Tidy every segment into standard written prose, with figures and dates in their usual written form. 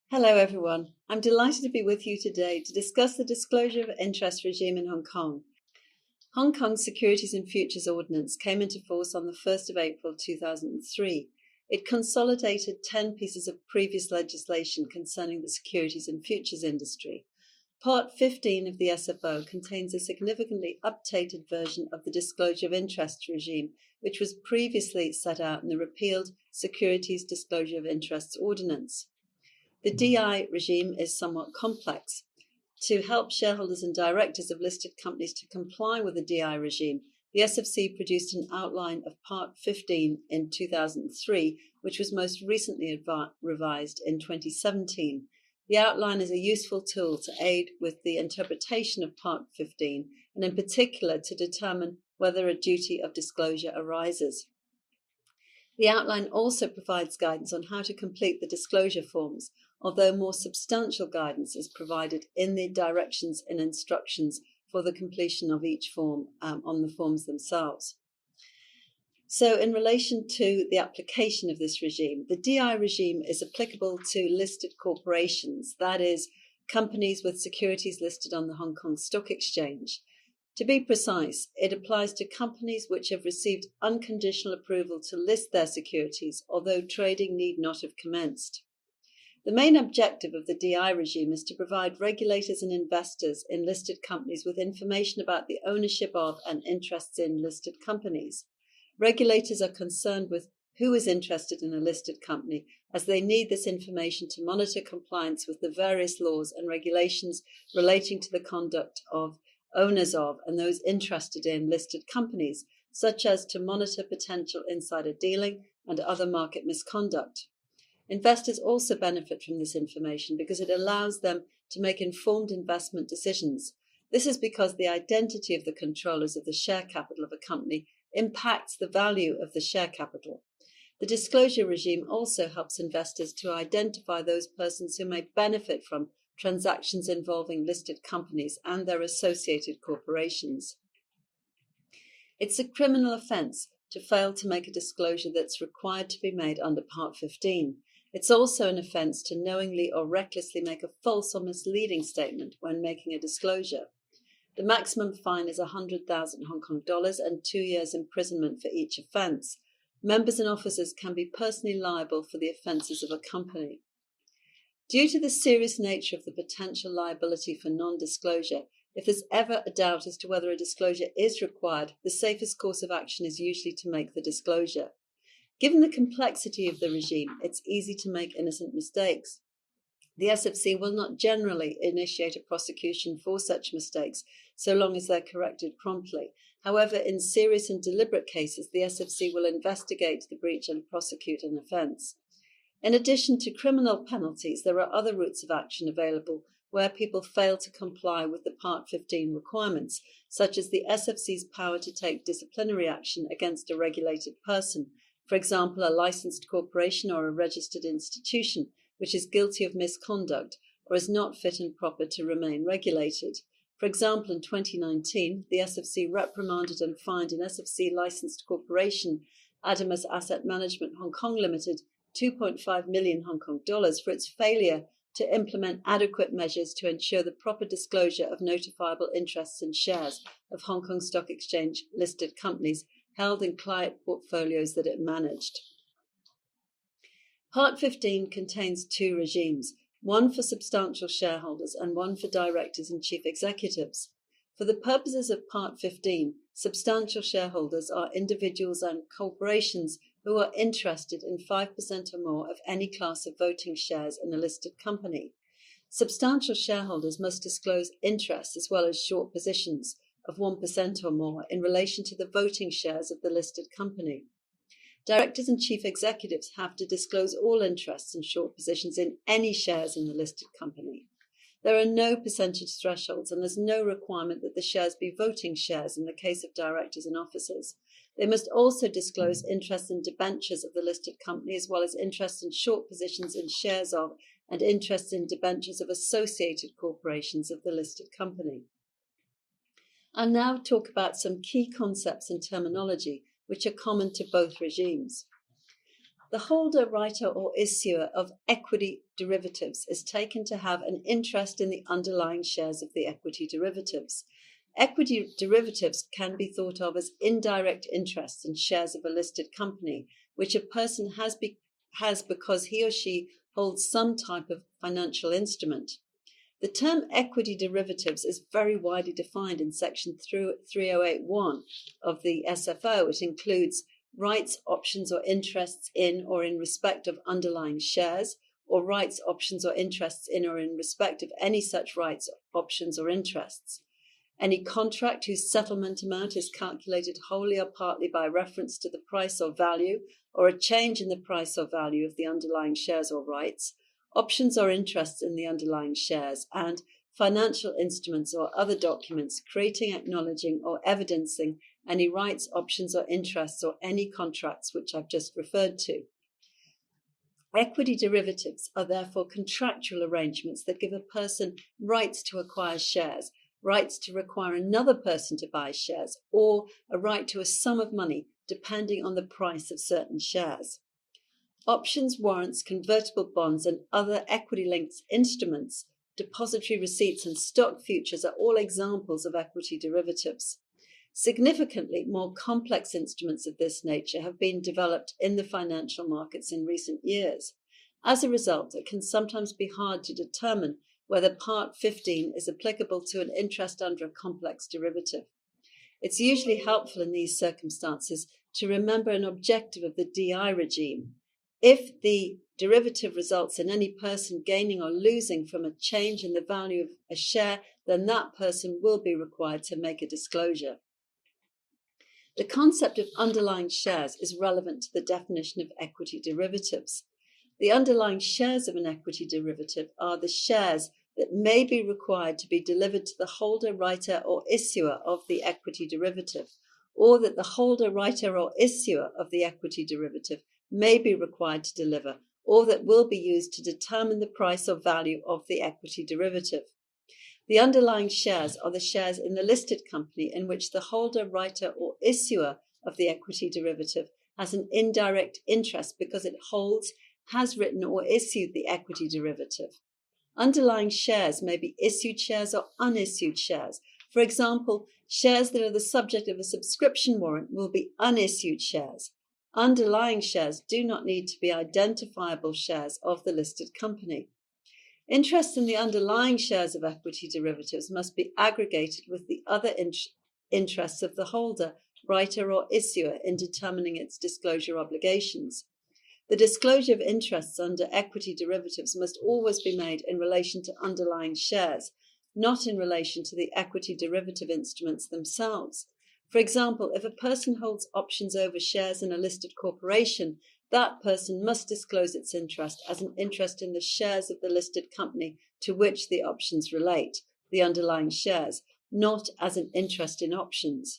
Hello everyone, I'm delighted to be with you today to discuss the disclosure of interest regime in Hong Kong. Hong Kong's Securities and Futures Ordinance came into force on the 1st of April 2003. It consolidated 10 pieces of previous legislation concerning the securities and futures industry. Part 15 of the SFO contains a significantly updated version of the disclosure of interest regime, which was previously set out in the repealed Securities Disclosure of Interests Ordinance. The DI regime is somewhat complex. To help shareholders and directors of listed companies to comply with the DI regime, the SFC produced an outline of Part 15 in 2003, which was most recently revised in 2017. The outline is a useful tool to aid with the interpretation of Part 15, and in particular to determine whether a duty of disclosure arises. The outline also provides guidance on how to complete the disclosure forms, although more substantial guidance is provided in the directions and instructions for the completion of each form on the forms themselves. So in relation to the application of this regime, the DI regime is applicable to listed corporations, that is, companies with securities listed on the Hong Kong Stock Exchange. To be precise, it applies to companies which have received unconditional approval to list their securities, although trading need not have commenced. The main objective of the DI regime is to provide regulators and investors in listed companies with information about the ownership of and interests in listed companies. Regulators are concerned with who is interested in a listed company, as they need this information to monitor compliance with the various laws and regulations relating to the conduct of owners of and those interested in listed companies, such as to monitor potential insider dealing and other market misconduct. Investors also benefit from this information because it allows them to make informed investment decisions. This is because the identity of the controllers of the share capital of a company impacts the value of the share capital. The disclosure regime also helps investors to identify those persons who may benefit from transactions involving listed companies and their associated corporations. It's a criminal offence to fail to make a disclosure that's required to be made under Part 15. It's also an offence to knowingly or recklessly make a false or misleading statement when making a disclosure. The maximum fine is 100,000 Hong Kong dollars and 2 years imprisonment for each offence. Members and officers can be personally liable for the offences of a company. Due to the serious nature of the potential liability for non-disclosure, if there's ever a doubt as to whether a disclosure is required, the safest course of action is usually to make the disclosure. Given the complexity of the regime, it's easy to make innocent mistakes. The SFC will not generally initiate a prosecution for such mistakes, so long as they're corrected promptly. However, in serious and deliberate cases, the SFC will investigate the breach and prosecute an offence. In addition to criminal penalties, there are other routes of action available where people fail to comply with the Part 15 requirements, such as the SFC's power to take disciplinary action against a regulated person, for example, a licensed corporation or a registered institution, which is guilty of misconduct or is not fit and proper to remain regulated. For example, in 2019, the SFC reprimanded and fined an SFC licensed corporation, Adamas Asset Management Hong Kong Limited, 2.5 million Hong Kong dollars for its failure to implement adequate measures to ensure the proper disclosure of notifiable interests and shares of Hong Kong Stock Exchange listed companies held in client portfolios that it managed. Part 15 contains two regimes, one for substantial shareholders and one for directors and chief executives. For the purposes of Part 15, substantial shareholders are individuals and corporations who are interested in 5% or more of any class of voting shares in a listed company. Substantial shareholders must disclose interest as well as short positions of 1% or more in relation to the voting shares of the listed company. Directors and chief executives have to disclose all interests and short positions in any shares in the listed company. There are no percentage thresholds and there's no requirement that the shares be voting shares in the case of directors and officers. They must also disclose interest in debentures of the listed company as well as interest in short positions in shares of and interest in debentures of associated corporations of the listed company. I'll now talk about some key concepts and terminology which are common to both regimes. The holder, writer, or issuer of equity derivatives is taken to have an interest in the underlying shares of the equity derivatives. Equity derivatives can be thought of as indirect interests in shares of a listed company, which a person has because he or she holds some type of financial instrument. The term equity derivatives is very widely defined in Section 3081 of the SFO. It includes rights, options, or interests in or in respect of underlying shares, or rights, options, or interests in or in respect of any such rights, options, or interests. Any contract whose settlement amount is calculated wholly or partly by reference to the price or value, or a change in the price or value of the underlying shares or rights, options or interests in the underlying shares, and financial instruments or other documents creating, acknowledging, or evidencing any rights, options, or interests, or any contracts which I've just referred to. Equity derivatives are therefore contractual arrangements that give a person rights to acquire shares, rights to require another person to buy shares, or a right to a sum of money depending on the price of certain shares. Options, warrants, convertible bonds, and other equity-linked instruments, depository receipts, and stock futures are all examples of equity derivatives. Significantly, more complex instruments of this nature have been developed in the financial markets in recent years. As a result, it can sometimes be hard to determine whether Part 15 is applicable to an interest under a complex derivative. It's usually helpful in these circumstances to remember an objective of the DI regime. If the derivative results in any person gaining or losing from a change in the value of a share, then that person will be required to make a disclosure. The concept of underlying shares is relevant to the definition of equity derivatives. The underlying shares of an equity derivative are the shares that may be required to be delivered to the holder, writer, or issuer of the equity derivative, or that the holder, writer, or issuer of the equity derivative may be required to deliver, or that will be used to determine the price or value of the equity derivative. The underlying shares are the shares in the listed company in which the holder, writer, or issuer of the equity derivative has an indirect interest because it holds, has written, or issued the equity derivative. Underlying shares may be issued shares or unissued shares. For example, shares that are the subject of a subscription warrant will be unissued shares. Underlying shares do not need to be identifiable shares of the listed company. Interest in the underlying shares of equity derivatives must be aggregated with the other interests of the holder, writer, or issuer in determining its disclosure obligations. The disclosure of interests under equity derivatives must always be made in relation to underlying shares, not in relation to the equity derivative instruments themselves. For example, if a person holds options over shares in a listed corporation, that person must disclose its interest as an interest in the shares of the listed company to which the options relate, the underlying shares, not as an interest in options.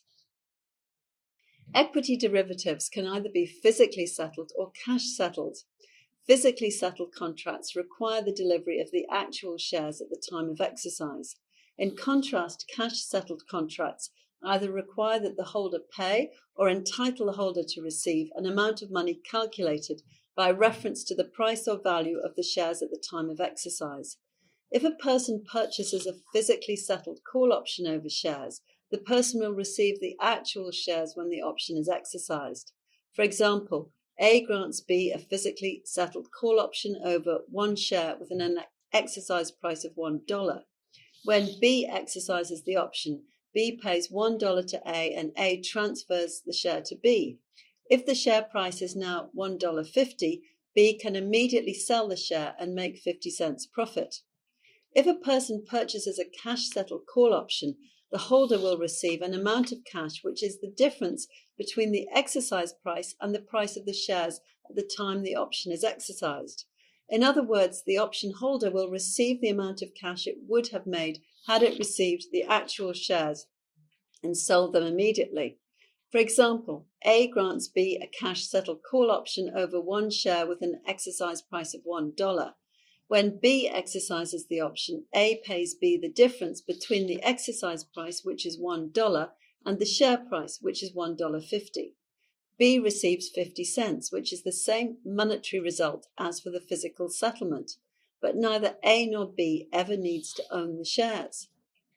Equity derivatives can either be physically settled or cash settled. Physically settled contracts require the delivery of the actual shares at the time of exercise. In contrast, cash settled contracts either require that the holder pay or entitle the holder to receive an amount of money calculated by reference to the price or value of the shares at the time of exercise. If a person purchases a physically settled call option over shares, the person will receive the actual shares when the option is exercised. For example, A grants B a physically settled call option over one share with an exercise price of $1. When B exercises the option, B pays $1 to A and A transfers the share to B. If the share price is now $1.50, B can immediately sell the share and make 50 cents profit. If a person purchases a cash-settled call option, the holder will receive an amount of cash which is the difference between the exercise price and the price of the shares at the time the option is exercised. In other words, the option holder will receive the amount of cash it would have made had it received the actual shares and sold them immediately. For example, A grants B a cash-settled call option over one share with an exercise price of $1. When B exercises the option, A pays B the difference between the exercise price, which is $1, and the share price, which is $1.50. B receives 50 cents, which is the same monetary result as for the physical settlement, but neither A nor B ever needs to own the shares.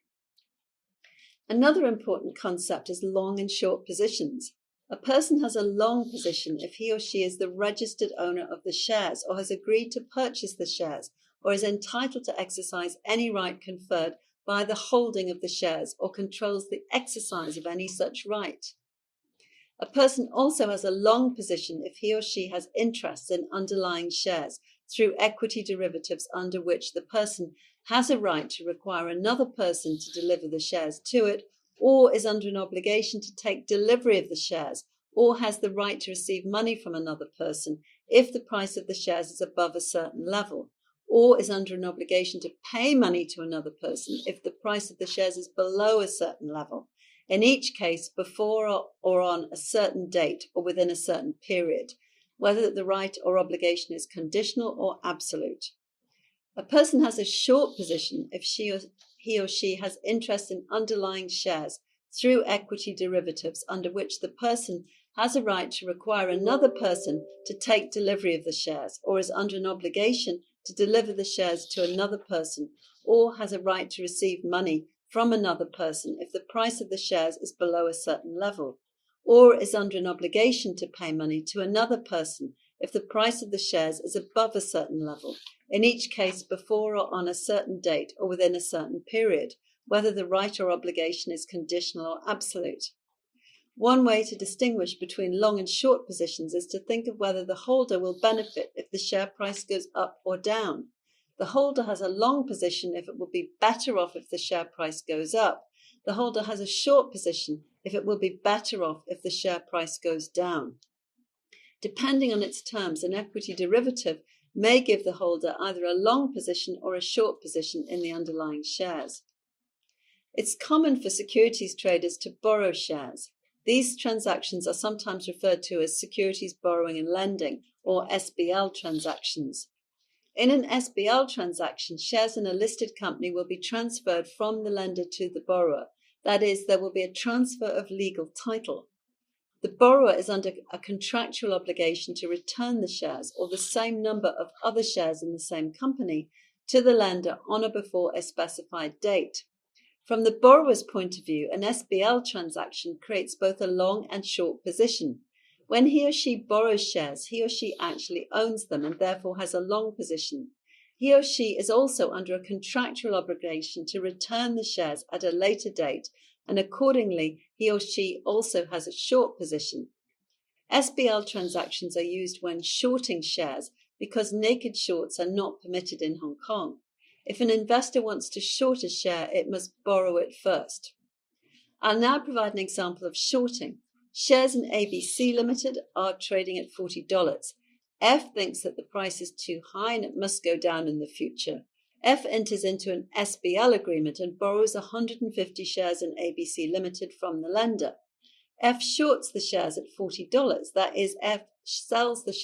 Another important concept is long and short positions. A person has a long position if he or she is the registered owner of the shares or has agreed to purchase the shares or is entitled to exercise any right conferred by the holding of the shares or controls the exercise of any such right. A person also has a long position if he or she has interests in underlying shares through equity derivatives under which the person has a right to require another person to deliver the shares to it, or is under an obligation to take delivery of the shares, or has the right to receive money from another person if the price of the shares is above a certain level, or is under an obligation to pay money to another person if the price of the shares is below a certain level, in each case before or on a certain date or within a certain period, whether the right or obligation is conditional or absolute. A person has a short position if he or she has interest in underlying shares through equity derivatives under which the person has a right to require another person to take delivery of the shares, or is under an obligation to deliver the shares to another person, or has a right to receive money from another person if the price of the shares is below a certain level, or is under an obligation to pay money to another person if the price of the shares is above a certain level, in each case before or on a certain date or within a certain period, whether the right or obligation is conditional or absolute. One way to distinguish between long and short positions is to think of whether the holder will benefit if the share price goes up or down. The holder has a long position if it will be better off if the share price goes up. The holder has a short position if it will be better off if the share price goes down. Depending on its terms, an equity derivative may give the holder either a long position or a short position in the underlying shares. It's common for securities traders to borrow shares. These transactions are sometimes referred to as securities borrowing and lending, or SBL transactions. In an SBL transaction, shares in a listed company will be transferred from the lender to the borrower. That is, there will be a transfer of legal title. The borrower is under a contractual obligation to return the shares or the same number of other shares in the same company to the lender on or before a specified date. From the borrower's point of view, an SBL transaction creates both a long and short position. When he or she borrows shares, he or she actually owns them and therefore has a long position. He or she is also under a contractual obligation to return the shares at a later date, and accordingly, he or she also has a short position. SBL transactions are used when shorting shares because naked shorts are not permitted in Hong Kong. If an investor wants to short a share, it must borrow it first. I'll now provide an example of shorting. Shares in ABC Limited are trading at $40. F thinks that the price is too high and it must go down in the future. F enters into an SBL agreement and borrows 150 shares in ABC Limited from the lender. F shorts the shares at $40. That is, F sells the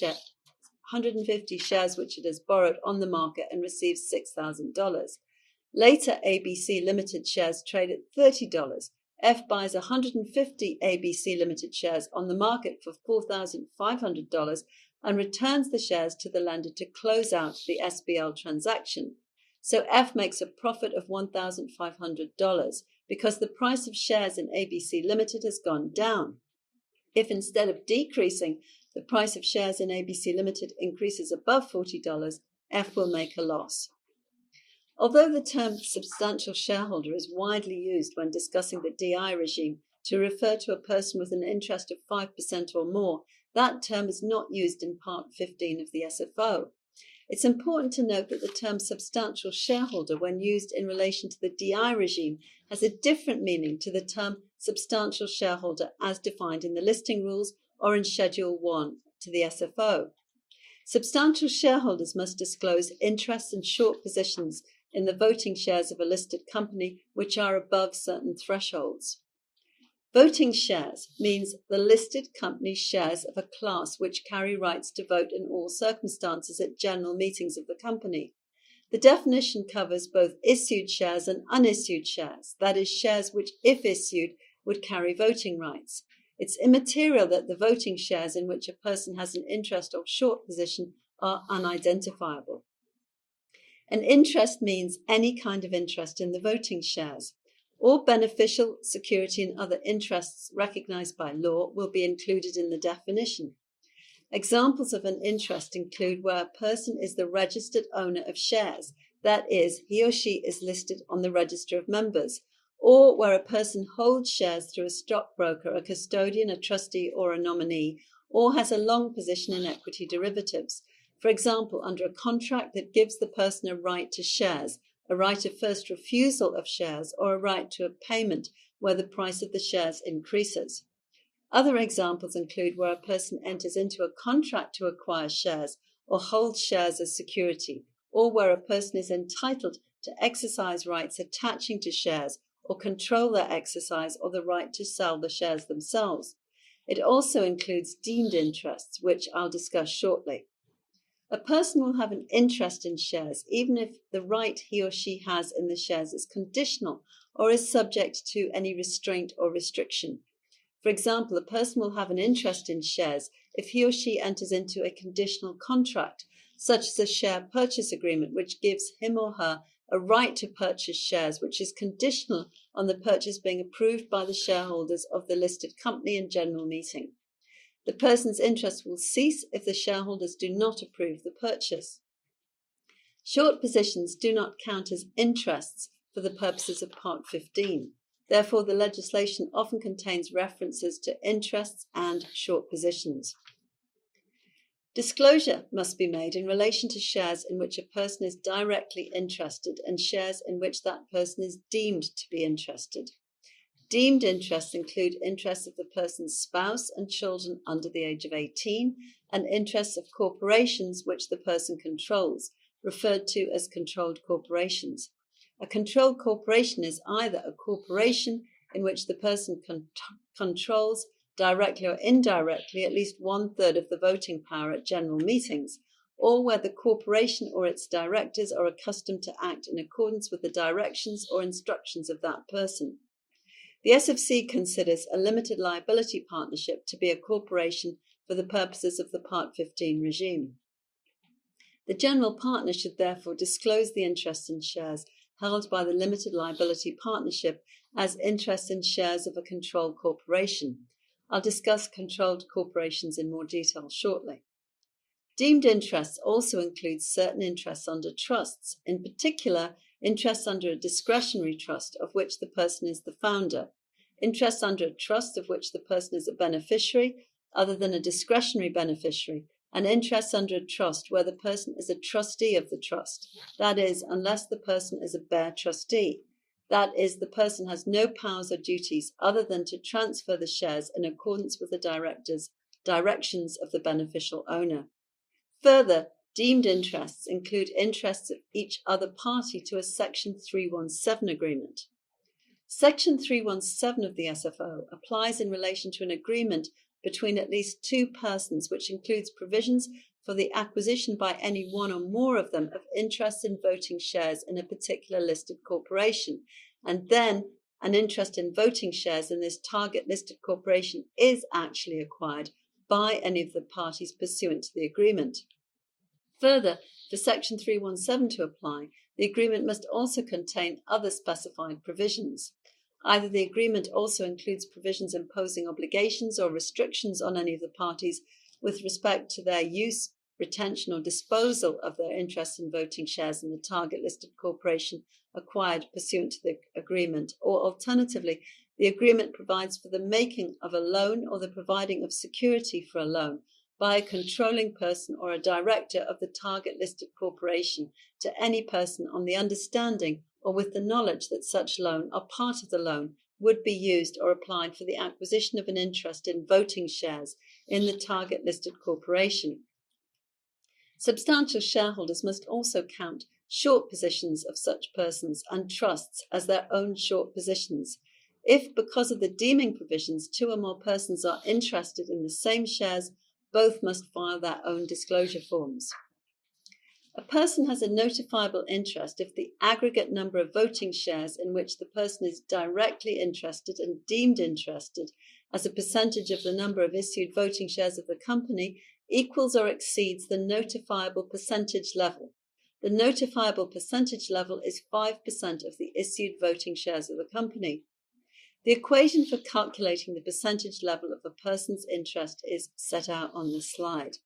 150 shares which it has borrowed on the market and receives $6,000. Later, ABC Limited shares trade at $30. F buys 150 ABC Limited shares on the market for $4,500 and returns the shares to the lender to close out the SBL transaction. So F makes a profit of $1,500 because the price of shares in ABC Limited has gone down. If instead of decreasing, the price of shares in ABC Limited increases above $40, F will make a loss. Although the term substantial shareholder is widely used when discussing the DI regime to refer to a person with an interest of 5% or more, that term is not used in Part 15 of the SFO. It's important to note that the term substantial shareholder, when used in relation to the DI regime, has a different meaning to the term substantial shareholder as defined in the listing rules or in Schedule 1 to the SFO. Substantial shareholders must disclose interests and short positions in the voting shares of a listed company which are above certain thresholds. Voting shares means the listed company's shares of a class which carry rights to vote in all circumstances at general meetings of the company. The definition covers both issued shares and unissued shares, that is, shares which, if issued, would carry voting rights. It's immaterial that the voting shares in which a person has an interest or short position are unidentifiable. An interest means any kind of interest in the voting shares. All beneficial, security, and other interests recognized by law will be included in the definition. Examples of an interest include where a person is the registered owner of shares, that is, he or she is listed on the register of members, or where a person holds shares through a stockbroker, a custodian, a trustee, or a nominee, or has a long position in equity derivatives. For example, under a contract that gives the person a right to shares, a right of first refusal of shares, or a right to a payment where the price of the shares increases. Other examples include where a person enters into a contract to acquire shares or holds shares as security, or where a person is entitled to exercise rights attaching to shares or control their exercise or the right to sell the shares themselves. It also includes deemed interests, which I'll discuss shortly. A person will have an interest in shares even if the right he or she has in the shares is conditional or is subject to any restraint or restriction. For example, a person will have an interest in shares if he or she enters into a conditional contract, such as a share purchase agreement, which gives him or her a right to purchase shares, which is conditional on the purchase being approved by the shareholders of the listed company in general meeting. The person's interest will cease if the shareholders do not approve the purchase. Short positions do not count as interests for the purposes of Part 15. Therefore, the legislation often contains references to interests and short positions. Disclosure must be made in relation to shares in which a person is directly interested and shares in which that person is deemed to be interested. Deemed interests include interests of the person's spouse and children under the age of 18, and interests of corporations which the person controls, referred to as controlled corporations. A controlled corporation is either a corporation in which the person controls, directly or indirectly, at least 1/3 of the voting power at general meetings, or where the corporation or its directors are accustomed to act in accordance with the directions or instructions of that person. The SFC considers a limited liability partnership to be a corporation for the purposes of the Part 15 regime. The general partner should therefore disclose the interest in shares held by the limited liability partnership as interest in shares of a controlled corporation. I'll discuss controlled corporations in more detail shortly. Deemed interests also include certain interests under trusts, in particular, interests under a discretionary trust of which the person is the founder, interests under a trust of which the person is a beneficiary other than a discretionary beneficiary, and interests under a trust where the person is a trustee of the trust, that is, unless the person is a bare trustee. That is, the person has no powers or duties other than to transfer the shares in accordance with the directions of the beneficial owner. Further, deemed interests include interests of each other party to a Section 317 agreement. Section 317 of the SFO applies in relation to an agreement between at least two persons, which includes provisions for the acquisition by any one or more of them of interest in voting shares in a particular listed corporation, and then an interest in voting shares in this target listed corporation is actually acquired by any of the parties pursuant to the agreement. Further, for Section 317 to apply, the agreement must also contain other specified provisions. Either the agreement also includes provisions imposing obligations or restrictions on any of the parties with respect to their use, retention, or disposal of their interest in voting shares in the target listed corporation acquired pursuant to the agreement, or alternatively, the agreement provides for the making of a loan or the providing of security for a loan by a controlling person or a director of the target listed corporation to any person on the understanding or with the knowledge that such loan or part of the loan would be used or applied for the acquisition of an interest in voting shares in the target listed corporation. Substantial shareholders must also count short positions of such persons and trusts as their own short positions. If, because of the deeming provisions, two or more persons are interested in the same shares, both must file their own disclosure forms. A person has a notifiable interest if the aggregate number of voting shares in which the person is directly interested and deemed interested as a percentage of the number of issued voting shares of the company equals or exceeds the notifiable percentage level. The notifiable percentage level is 5% of the issued voting shares of the company. The equation for calculating the percentage level of a person's interest is set out on the slide.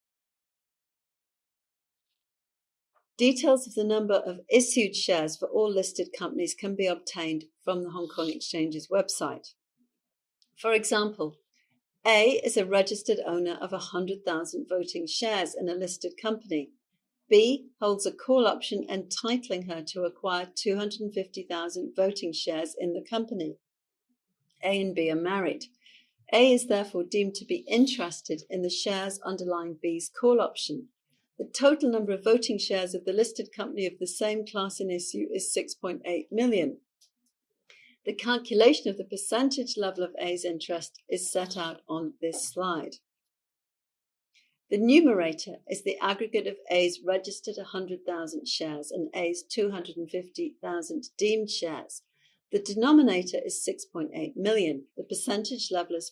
Details of the number of issued shares for all listed companies can be obtained from the Hong Kong Exchange's website. For example, A is a registered owner of 100,000 voting shares in a listed company. B holds a call option entitling her to acquire 250,000 voting shares in the company. A and B are married. A is therefore deemed to be interested in the shares underlying B's call option. The total number of voting shares of the listed company of the same class in issue is 6.8 million. The calculation of the percentage level of A's interest is set out on this slide. The numerator is the aggregate of A's registered 100,000 shares and A's 250,000 deemed shares. The denominator is 6.8 million. The percentage level is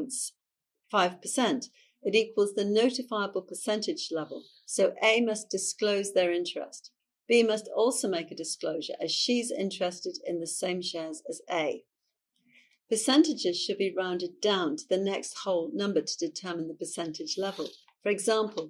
5%. It equals the notifiable percentage level, so A must disclose their interest. B must also make a disclosure as she's interested in the same shares as A. Percentages should be rounded down to the next whole number to determine the percentage level. For example,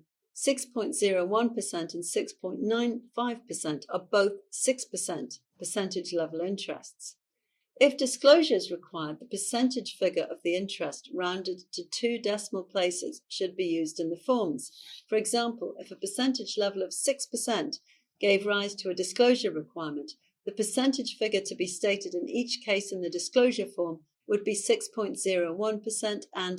6.01% and 6.95% are both 6% percentage level interests. If disclosure is required, the percentage figure of the interest rounded to 2 decimal places should be used in the forms. For example, if a percentage level of 6% gave rise to a disclosure requirement, the percentage figure to be stated in each case in the disclosure form would be 6.01% and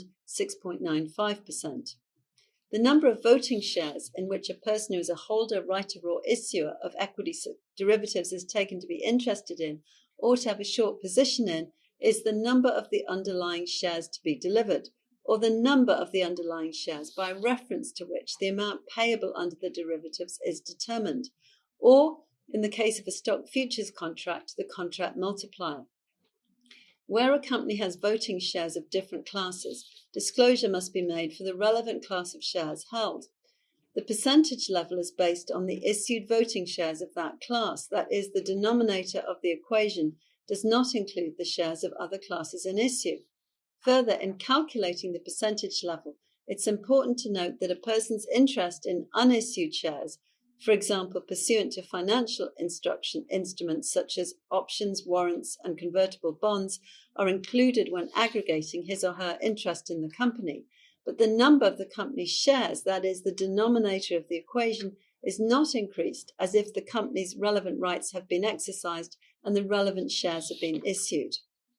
6.95%. The number of voting shares in which a person who is a holder, writer, or issuer of equity derivatives is taken to be interested in or to have a short position in is the number of the underlying shares to be delivered, or the number of the underlying shares by reference to which the amount payable under the derivatives is determined, or, in the case of a stock futures contract, the contract multiplier. Where a company has voting shares of different classes, disclosure must be made for the relevant class of shares held. The percentage level is based on the issued voting shares of that class, that is, the denominator of the equation does not include the shares of other classes in issue. Further, in calculating the percentage level, it's important to note that a person's interest in unissued shares, for example, pursuant to financial instruments such as options, warrants, and convertible bonds, are included when aggregating his or her interest in the company. But the number of the company's shares, that is, the denominator of the equation, is not increased as if the company's relevant rights have been exercised and the relevant shares have been issued.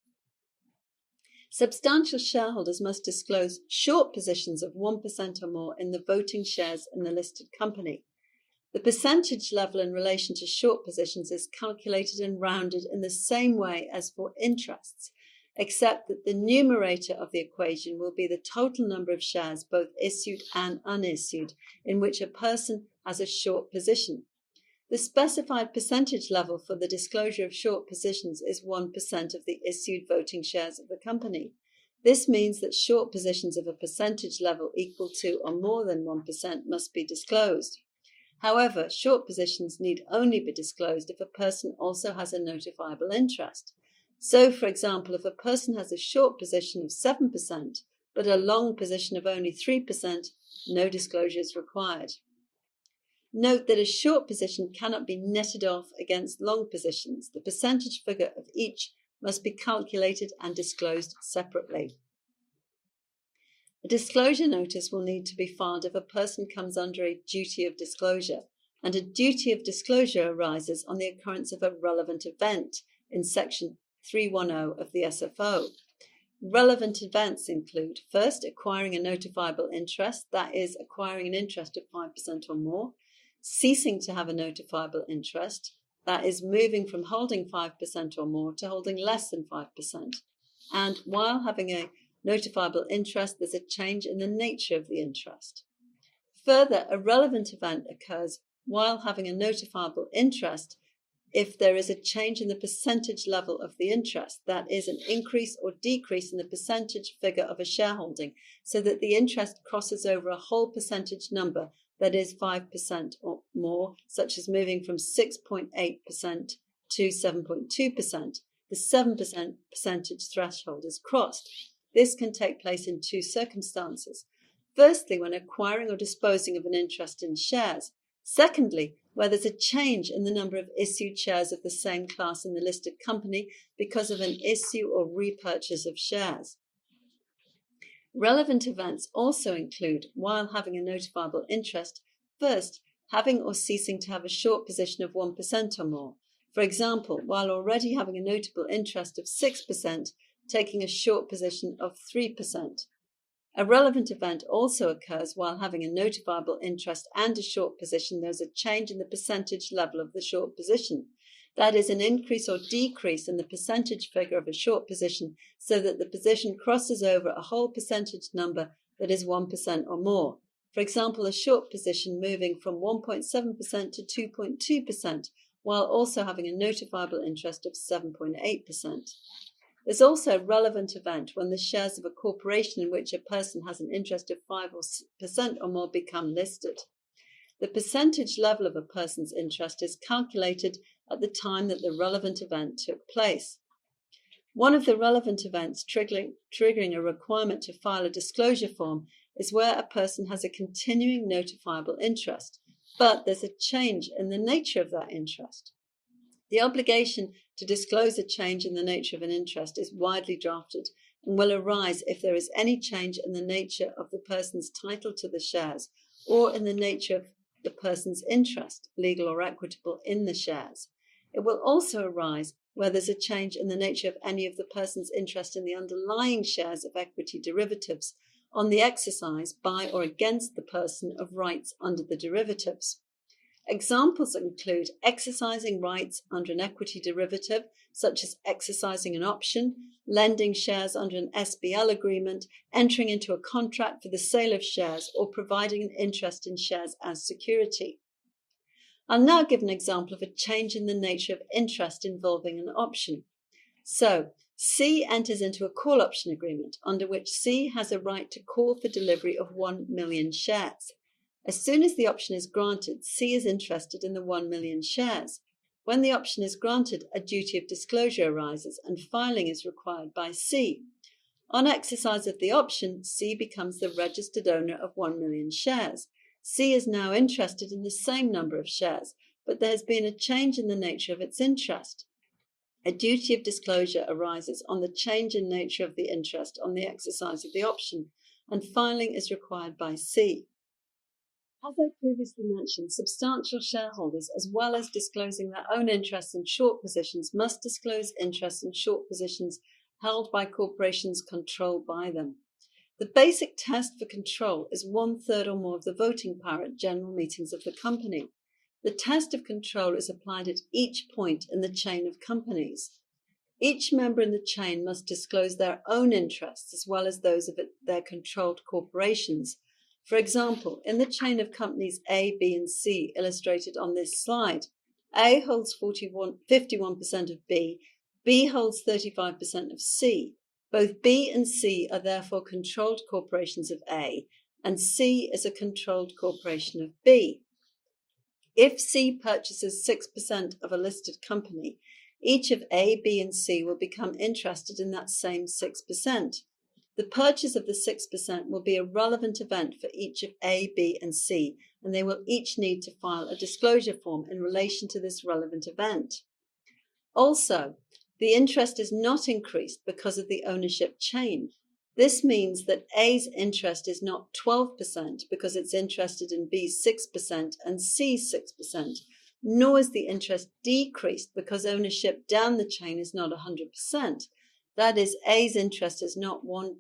Substantial shareholders must disclose short positions of 1% or more in the voting shares in the listed company. The percentage level in relation to short positions is calculated and rounded in the same way as for interests, except that the numerator of the equation will be the total number of shares, both issued and unissued, in which a person has a short position. The specified percentage level for the disclosure of short positions is 1% of the issued voting shares of the company. This means that short positions of a percentage level equal to or more than 1% must be disclosed. However, short positions need only be disclosed if a person also has a notifiable interest. So, for example, if a person has a short position of 7%, but a long position of only 3%, no disclosure is required. Note that a short position cannot be netted off against long positions. The percentage figure of each must be calculated and disclosed separately. A disclosure notice will need to be filed if a person comes under a duty of disclosure, and a duty of disclosure arises on the occurrence of a relevant event in Section 310 of the SFO. Relevant events include, first, acquiring a notifiable interest, that is, acquiring an interest of 5% or more, ceasing to have a notifiable interest, that is, moving from holding 5% or more to holding less than 5%, and while having a notifiable interest, there's a change in the nature of the interest. Further, a relevant event occurs while having a notifiable interest if there is a change in the percentage level of the interest, that is, an increase or decrease in the percentage figure of a shareholding, so that the interest crosses over a whole percentage number, that is 5% or more, such as moving from 6.8% to 7.2%. The 7% percentage threshold is crossed. This can take place in two circumstances. Firstly, when acquiring or disposing of an interest in shares. Secondly, where there's a change in the number of issued shares of the same class in the listed company because of an issue or repurchase of shares. Relevant events also include, while having a notifiable interest, first, having or ceasing to have a short position of 1% or more. For example, while already having a notable interest of 6%, taking a short position of 3%. A relevant event also occurs while having a notifiable interest and a short position. There's a change in the percentage level of the short position. That is, an increase or decrease in the percentage figure of a short position, so that the position crosses over a whole percentage number that is 1% or more. For example, a short position moving from 1.7% to 2.2%, while also having a notifiable interest of 7.8%. There's also a relevant event when the shares of a corporation in which a person has an interest of 5% or more become listed. The percentage level of a person's interest is calculated at the time that the relevant event took place. One of the relevant events triggering a requirement to file a disclosure form is where a person has a continuing notifiable interest, but there's a change in the nature of that interest. The obligation to disclose a change in the nature of an interest is widely drafted and will arise if there is any change in the nature of the person's title to the shares or in the nature of the person's interest, legal or equitable, in the shares. It will also arise where there's a change in the nature of any of the person's interest in the underlying shares of equity derivatives on the exercise by or against the person of rights under the derivatives. Examples include exercising rights under an equity derivative, such as exercising an option, lending shares under an SBL agreement, entering into a contract for the sale of shares, or providing an interest in shares as security. I'll now give an example of a change in the nature of interest involving an option. So, C enters into a call option agreement under which C has a right to call for delivery of 1 million shares. As soon as the option is granted, C is interested in the 1 million shares. When the option is granted, a duty of disclosure arises and filing is required by C. On exercise of the option, C becomes the registered owner of 1 million shares. C is now interested in the same number of shares, but there has been a change in the nature of its interest. A duty of disclosure arises on the change in nature of the interest on the exercise of the option, and filing is required by C. As I previously mentioned, substantial shareholders, as well as disclosing their own interests in short positions, must disclose interests in short positions held by corporations controlled by them. The basic test for control is 1/3 or more of the voting power at general meetings of the company. The test of control is applied at each point in the chain of companies. Each member in the chain must disclose their own interests as well as those of their controlled corporations. For example, in the chain of companies A, B, and C illustrated on this slide, A holds 51% of B, B holds 35% of C. Both B and C are therefore controlled corporations of A, and C is a controlled corporation of B. If C purchases 6% of a listed company, each of A, B, and C will become interested in that same 6%. The purchase of the 6% will be a relevant event for each of A, B, and C, and they will each need to file a disclosure form in relation to this relevant event. Also, the interest is not increased because of the ownership chain. This means that A's interest is not 12% because it's interested in B's 6% and C's 6%, nor is the interest decreased because ownership down the chain is not 100%. That is, A's interest is not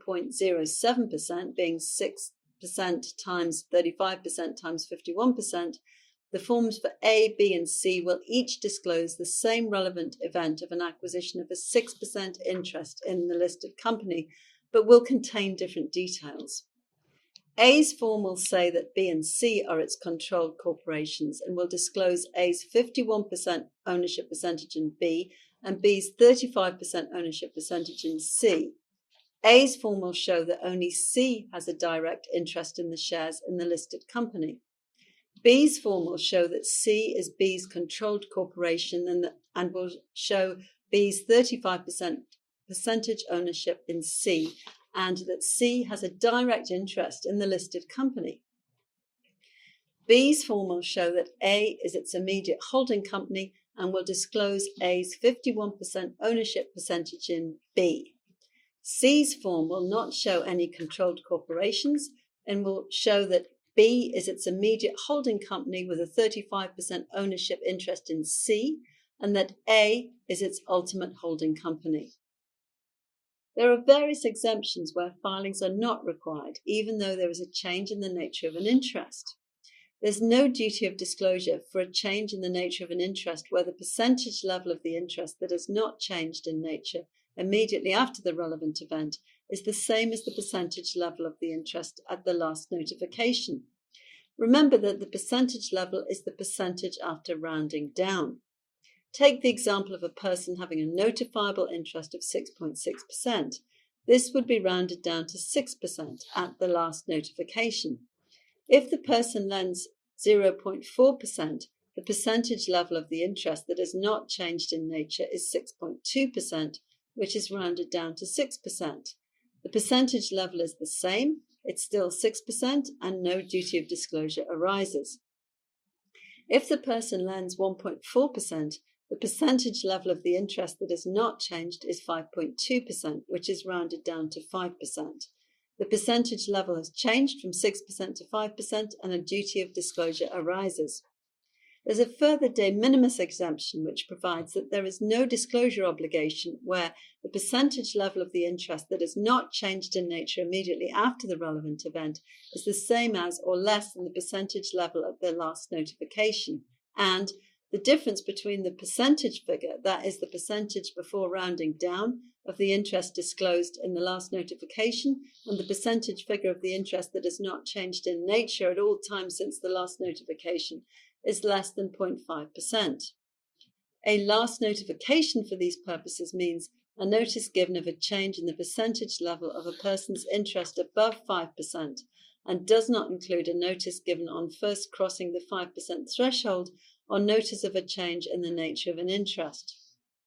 1.07%, being 6% times 35% times 51%. The forms for A, B, and C will each disclose the same relevant event of an acquisition of a 6% interest in the listed company, but will contain different details. A's form will say that B and C are its controlled corporations and will disclose A's 51% ownership percentage in B and B's 35% ownership percentage in C. A's form will show that only C has a direct interest in the shares in the listed company. B's form will show that C is B's controlled corporation and will show B's 35% percentage ownership in C, and that C has a direct interest in the listed company. B's form will show that A is its immediate holding company and will disclose A's 51% ownership percentage in B. C's form will not show any controlled corporations and will show that B is its immediate holding company with a 35% ownership interest in C, and that A is its ultimate holding company. There are various exemptions where filings are not required, even though there is a change in the nature of an interest. There's no duty of disclosure for a change in the nature of an interest where the percentage level of the interest that has not changed in nature immediately after the relevant event is the same as the percentage level of the interest at the last notification. Remember that the percentage level is the percentage after rounding down. Take the example of a person having a notifiable interest of 6.6%. This would be rounded down to 6% at the last notification. If the person lends 0.4%, the percentage level of the interest that has not changed in nature is 6.2%, which is rounded down to 6%. The percentage level is the same, it's still 6%, and no duty of disclosure arises. If the person lends 1.4%, the percentage level of the interest that has not changed is 5.2%, which is rounded down to 5%. The percentage level has changed from 6% to 5%, and a duty of disclosure arises. There's a further de minimis exemption which provides that there is no disclosure obligation where the percentage level of the interest that has not changed in nature immediately after the relevant event is the same as or less than the percentage level at the last notification, and the difference between the percentage figure, that is the percentage before rounding down, of the interest disclosed in the last notification, and the percentage figure of the interest that has not changed in nature at all times since the last notification, is less than 0.5%. A last notification for these purposes means a notice given of a change in the percentage level of a person's interest above 5%, and does not include a notice given on first crossing the 5% threshold or notice of a change in the nature of an interest.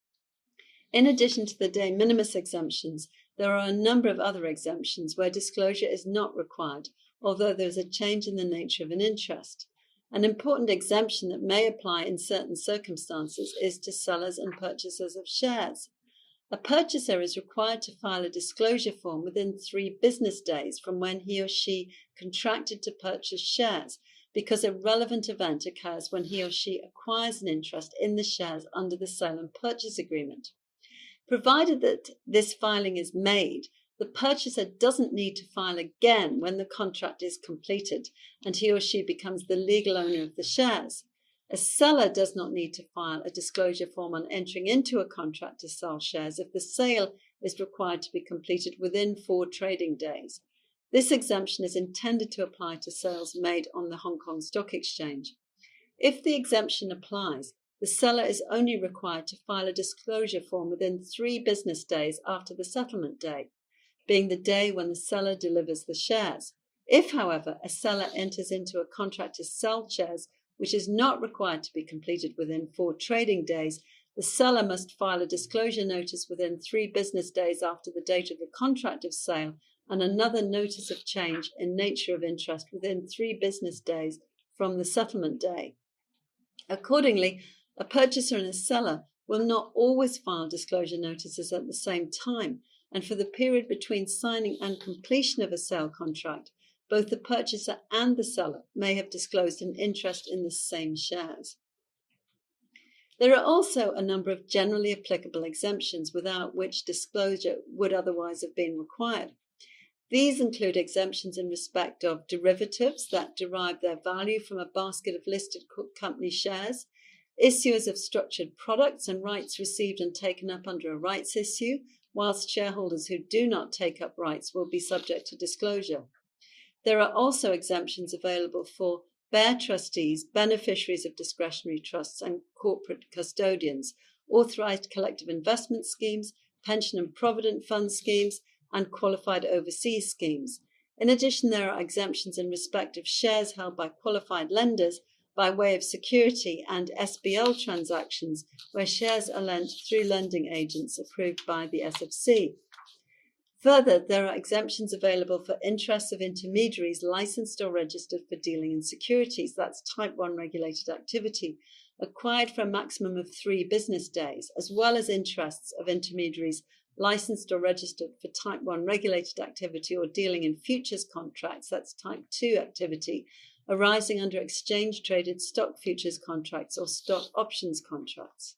In addition to the de minimis exemptions, there are a number of other exemptions where disclosure is not required, although there is a change in the nature of an interest. An important exemption that may apply in certain circumstances is to sellers and purchasers of shares. A purchaser is required to file a disclosure form within 3 business days from when he or she contracted to purchase shares, because a relevant event occurs when he or she acquires an interest in the shares under the sale and purchase agreement. Provided that this filing is made, the purchaser doesn't need to file again when the contract is completed and he or she becomes the legal owner of the shares. A seller does not need to file a disclosure form on entering into a contract to sell shares if the sale is required to be completed within 4 trading days. This exemption is intended to apply to sales made on the Hong Kong Stock Exchange. If the exemption applies, the seller is only required to file a disclosure form within 3 business days after the settlement day, being the day when the seller delivers the shares. If, however, a seller enters into a contract to sell shares which is not required to be completed within 4 trading days, the seller must file a disclosure notice within 3 business days after the date of the contract of sale and another notice of change in nature of interest within 3 business days from the settlement day. Accordingly, a purchaser and a seller will not always file disclosure notices at the same time, and for the period between signing and completion of a sale contract, both the purchaser and the seller may have disclosed an interest in the same shares. There are also a number of generally applicable exemptions without which disclosure would otherwise have been required. These include exemptions in respect of derivatives that derive their value from a basket of listed company shares, issuers of structured products and rights received and taken up under a rights issue, whilst shareholders who do not take up rights will be subject to disclosure. There are also exemptions available for bare trustees, beneficiaries of discretionary trusts, and corporate custodians, authorised collective investment schemes, pension and provident fund schemes, and qualified overseas schemes. In addition, there are exemptions in respect of shares held by qualified lenders by way of security and SBL transactions where shares are lent through lending agents approved by the SFC. Further, there are exemptions available for interests of intermediaries licensed or registered for dealing in securities, that's Type 1 regulated activity, acquired for a maximum of 3 business days, as well as interests of intermediaries licensed or registered for Type 1 regulated activity or dealing in futures contracts, that's Type 2 activity, arising under exchange-traded stock futures contracts or stock options contracts.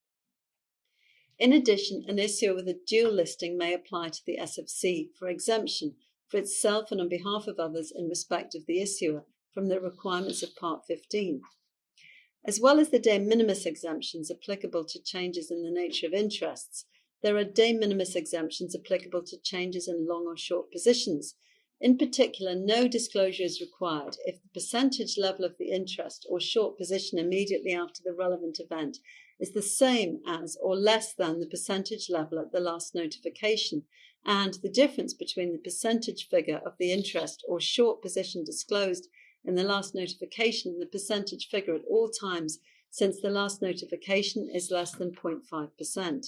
In addition, an issuer with a dual listing may apply to the SFC for exemption for itself and on behalf of others in respect of the issuer from the requirements of Part 15. As well as the de minimis exemptions applicable to changes in the nature of interests, there are de minimis exemptions applicable to changes in long or short positions. In particular, no disclosure is required if the percentage level of the interest or short position immediately after the relevant event is the same as or less than the percentage level at the last notification, and the difference between the percentage figure of the interest or short position disclosed in the last notification and the percentage figure at all times since the last notification is less than 0.5%.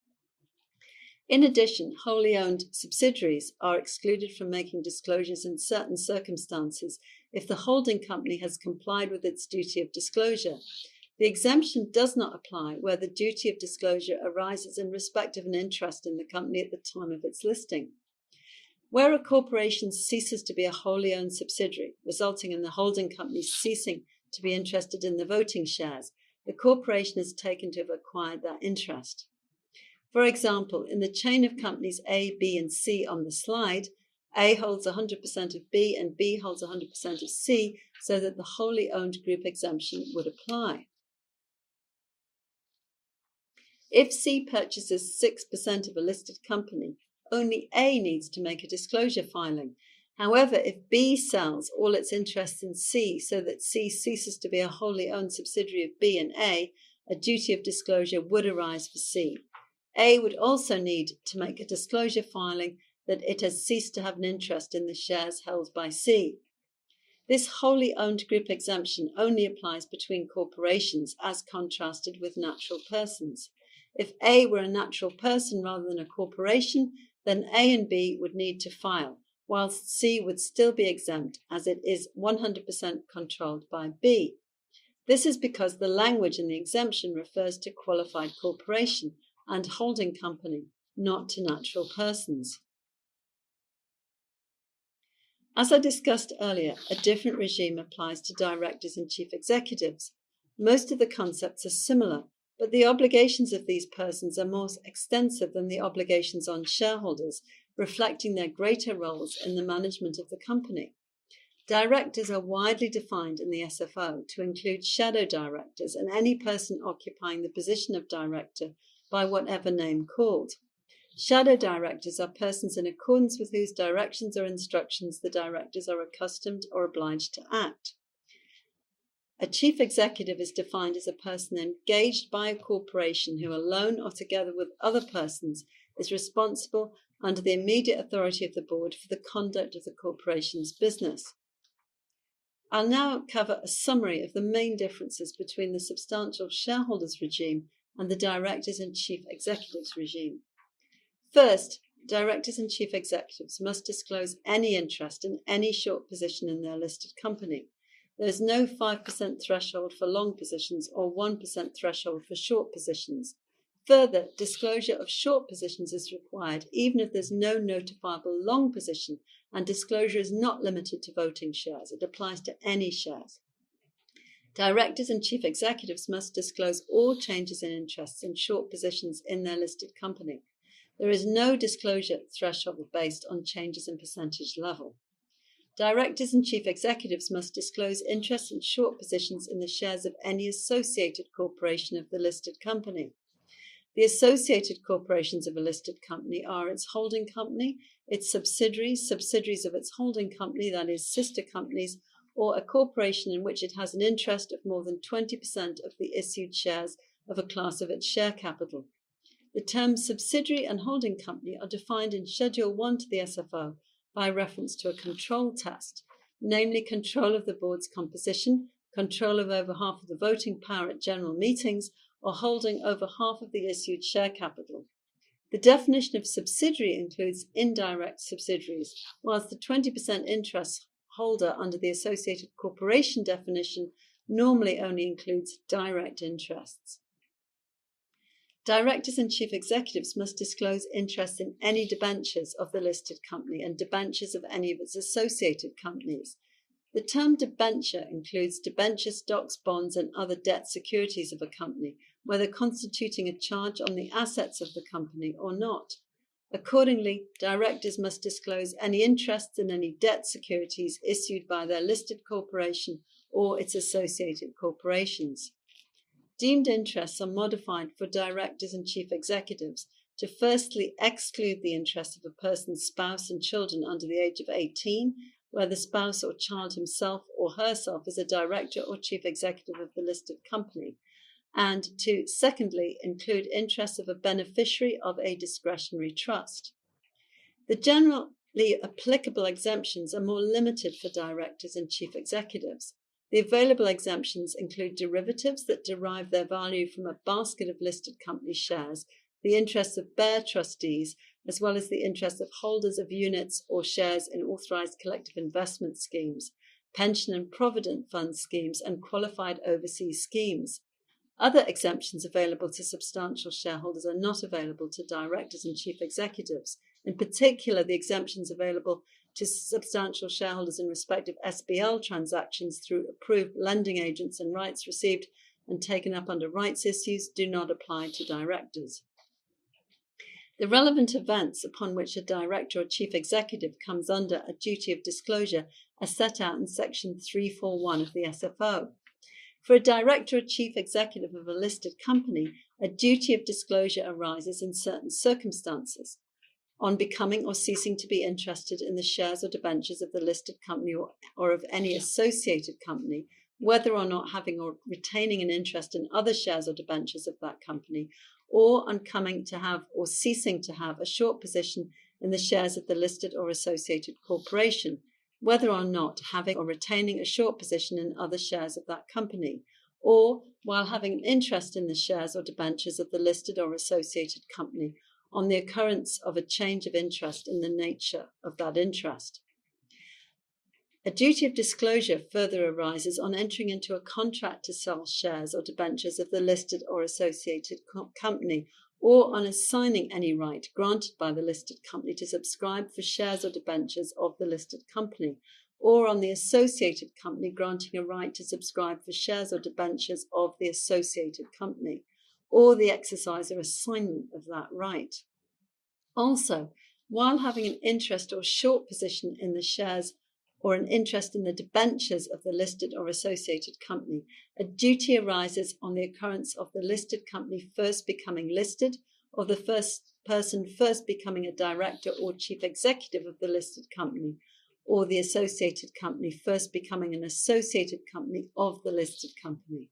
In addition, wholly owned subsidiaries are excluded from making disclosures in certain circumstances if the holding company has complied with its duty of disclosure. The exemption does not apply where the duty of disclosure arises in respect of an interest in the company at the time of its listing. Where a corporation ceases to be a wholly owned subsidiary, resulting in the holding company ceasing to be interested in the voting shares, the corporation is taken to have acquired that interest. For example, in the chain of companies A, B, and C on the slide, A holds 100% of B and B holds 100% of C, so that the wholly owned group exemption would apply. If C purchases 6% of a listed company, only A needs to make a disclosure filing. However, if B sells all its interests in C so that C ceases to be a wholly owned subsidiary of B and A duty of disclosure would arise for C. A would also need to make a disclosure filing that it has ceased to have an interest in the shares held by C. This wholly owned group exemption only applies between corporations as contrasted with natural persons. If A were a natural person rather than a corporation, then A and B would need to file, whilst C would still be exempt as it is 100% controlled by B. This is because the language in the exemption refers to qualified corporation and holding company, not to natural persons. As I discussed earlier, a different regime applies to directors and chief executives. Most of the concepts are similar, but the obligations of these persons are more extensive than the obligations on shareholders, reflecting their greater roles in the management of the company. Directors are widely defined in the SFO to include shadow directors and any person occupying the position of director by whatever name called. Shadow directors are persons in accordance with whose directions or instructions the directors are accustomed or obliged to act. A chief executive is defined as a person engaged by a corporation who, alone or together with other persons, is responsible under the immediate authority of the board for the conduct of the corporation's business. I'll now cover a summary of the main differences between the substantial shareholders regime and the directors and chief executives regime. First, directors and chief executives must disclose any interest in any short position in their listed company. There is no 5% threshold for long positions or 1% threshold for short positions. Further, disclosure of short positions is required even if there's no notifiable long position, and disclosure is not limited to voting shares. It applies to any shares. Directors and chief executives must disclose all changes in interests in short positions in their listed company. There is no disclosure threshold based on changes in percentage level. Directors and chief executives must disclose interest in short positions in the shares of any associated corporation of the listed company. The associated corporations of a listed company are its holding company, its subsidiaries, subsidiaries of its holding company, that is, sister companies, or a corporation in which it has an interest of more than 20% of the issued shares of a class of its share capital. The terms subsidiary and holding company are defined in Schedule 1 to the SFO by reference to a control test, namely control of the board's composition, control of over half of the voting power at general meetings, or holding over half of the issued share capital. The definition of subsidiary includes indirect subsidiaries, whilst the 20% interest holder under the associated corporation definition normally only includes direct interests. Directors and chief executives must disclose interest in any debentures of the listed company and debentures of any of its associated companies. The term debenture includes debentures, stocks, bonds, and other debt securities of a company, whether constituting a charge on the assets of the company or not. Accordingly, directors must disclose any interests in any debt securities issued by their listed corporation or its associated corporations. Deemed interests are modified for directors and chief executives to firstly exclude the interests of a person's spouse and children under the age of 18, where the spouse or child himself or herself is a director or chief executive of the listed company, and to secondly include interests of a beneficiary of a discretionary trust. The generally applicable exemptions are more limited for directors and chief executives. The available exemptions include derivatives that derive their value from a basket of listed company shares, the interests of bare trustees, as well as the interests of holders of units or shares in authorized collective investment schemes, pension and provident fund schemes, and qualified overseas schemes. Other exemptions available to substantial shareholders are not available to directors and chief executives. In particular, the exemptions available to substantial shareholders in respect of SBL transactions through approved lending agents and rights received and taken up under rights issues do not apply to directors. The relevant events upon which a director or chief executive comes under a duty of disclosure are set out in Section 341 of the SFO. For a director or chief executive of a listed company, a duty of disclosure arises in certain circumstances: on becoming or ceasing to be interested in the shares or debentures of the listed company or of any associated company, whether or not having or retaining an interest in other shares or debentures of that company, or on coming to have or ceasing to have a short position in the shares of the listed or associated corporation, whether or not having or retaining a short position in other shares of that company, or while having an interest in the shares or debentures of the listed or associated company, on the occurrence of a change of interest in the nature of that interest. A duty of disclosure further arises on entering into a contract to sell shares or debentures of the listed or associated company, or on assigning any right granted by the listed company to subscribe for shares or debentures of the listed company, or on the associated company granting a right to subscribe for shares or debentures of the associated company, or the exercise or assignment of that right. Also, while having an interest or short position in the shares or an interest in the debentures of the listed or associated company, a duty arises on the occurrence of the listed company first becoming listed, or the first person first becoming a director or chief executive of the listed company, or the associated company first becoming an associated company of the listed company.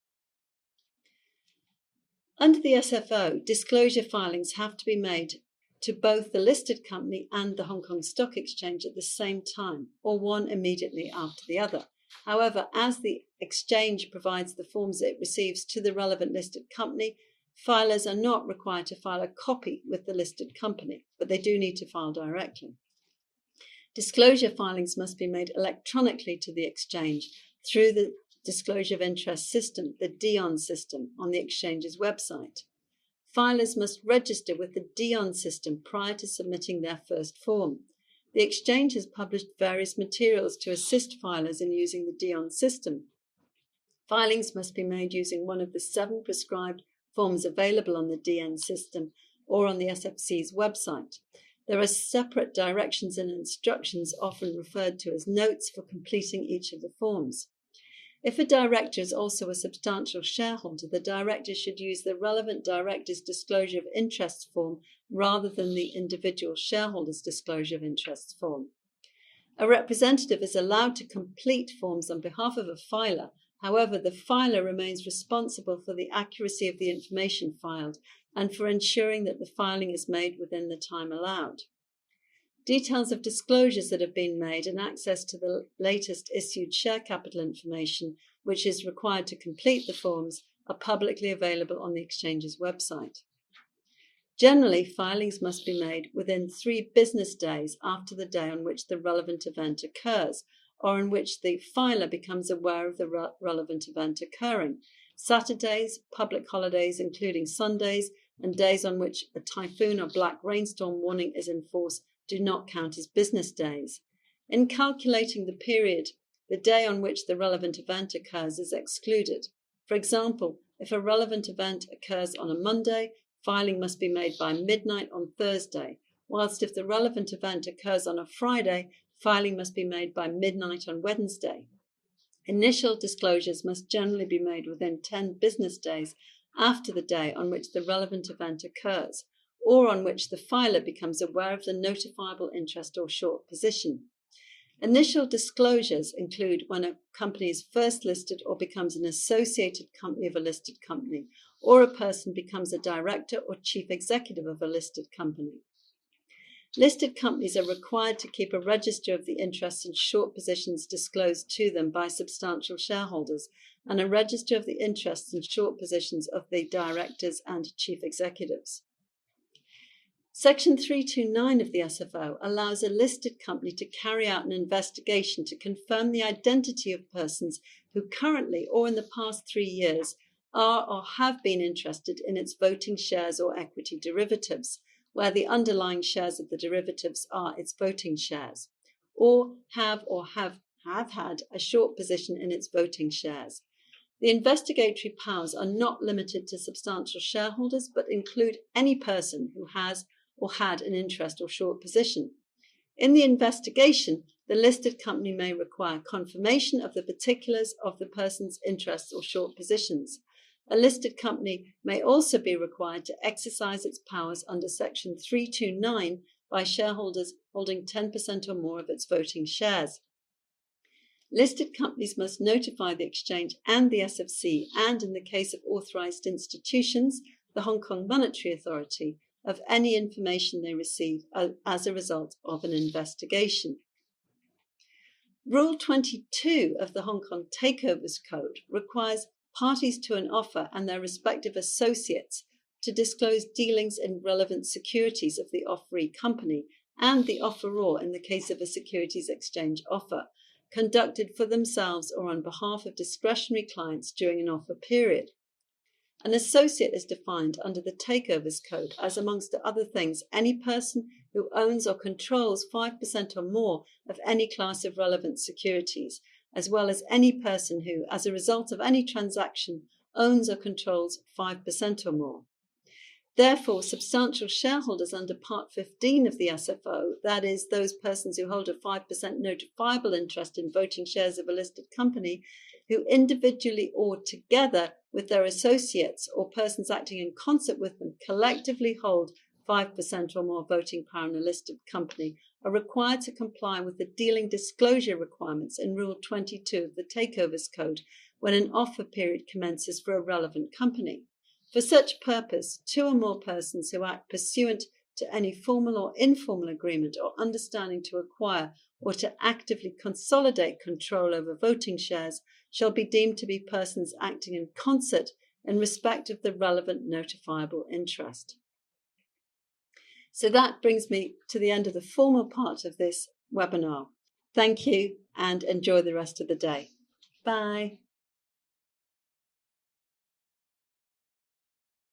Under the SFO, disclosure filings have to be made to both the listed company and the Hong Kong Stock Exchange at the same time, or one immediately after the other. However, as the exchange provides the forms it receives to the relevant listed company, filers are not required to file a copy with the listed company, but they do need to file directly. Disclosure filings must be made electronically to the exchange through the Disclosure of Interest system, the DION system, on the exchange's website. Filers must register with the DION system prior to submitting their first form. The exchange has published various materials to assist filers in using the DION system. Filings must be made using one of the 7 prescribed forms available on the DION system or on the SFC's website. There are separate directions and instructions, often referred to as notes, for completing each of the forms. If a director is also a substantial shareholder, the director should use the relevant director's disclosure of interests form rather than the individual shareholder's disclosure of interests form. A representative is allowed to complete forms on behalf of a filer. However, the filer remains responsible for the accuracy of the information filed and for ensuring that the filing is made within the time allowed. Details of disclosures that have been made and access to the latest issued share capital information, which is required to complete the forms, are publicly available on the exchange's website. Generally, filings must be made within 3 business days after the day on which the relevant event occurs, or on which the filer becomes aware of the relevant event occurring. Saturdays, public holidays, including Sundays, and days on which a typhoon or black rainstorm warning is in force do not count as business days. In calculating the period, the day on which the relevant event occurs is excluded. For example, if a relevant event occurs on a Monday, filing must be made by midnight on Thursday, whilst if the relevant event occurs on a Friday, filing must be made by midnight on Wednesday. Initial disclosures must generally be made within 10 business days after the day on which the relevant event occurs, or on which the filer becomes aware of the notifiable interest or short position. Initial disclosures include when a company is first listed or becomes an associated company of a listed company, or a person becomes a director or chief executive of a listed company. Listed companies are required to keep a register of the interests and short positions disclosed to them by substantial shareholders, and a register of the interests and short positions of the directors and chief executives. Section 329 of the SFO allows a listed company to carry out an investigation to confirm the identity of persons who currently or in the past 3 years are or have been interested in its voting shares or equity derivatives, where the underlying shares of the derivatives are its voting shares, or have had a short position in its voting shares. The investigatory powers are not limited to substantial shareholders, but include any person who has or had an interest or short position. In the investigation, the listed company may require confirmation of the particulars of the person's interests or short positions. A listed company may also be required to exercise its powers under Section 329 by shareholders holding 10% or more of its voting shares. Listed companies must notify the exchange and the SFC, and in the case of authorized institutions, the Hong Kong Monetary Authority, of any information they receive as a result of an investigation. Rule 22 of the Hong Kong Takeovers Code requires parties to an offer and their respective associates to disclose dealings in relevant securities of the offeree company and the offeror in the case of a securities exchange offer, conducted for themselves or on behalf of discretionary clients during an offer period. An associate is defined under the Takeovers Code as, amongst other things, any person who owns or controls 5% or more of any class of relevant securities, as well as any person who, as a result of any transaction, owns or controls 5% or more. Therefore, substantial shareholders under Part 15 of the SFO, that is, those persons who hold a 5% notifiable interest in voting shares of a listed company, who individually or together with their associates or persons acting in concert with them collectively hold 5% or more voting power in a listed company, are required to comply with the dealing disclosure requirements in Rule 22 of the Takeovers Code when an offer period commences for a relevant company. For such purpose, 2 or more persons who act pursuant to any formal or informal agreement or understanding to acquire or to actively consolidate control over voting shares shall be deemed to be persons acting in concert in respect of the relevant notifiable interest. So that brings me to the end of the formal part of this webinar. Thank you and enjoy the rest of the day. Bye.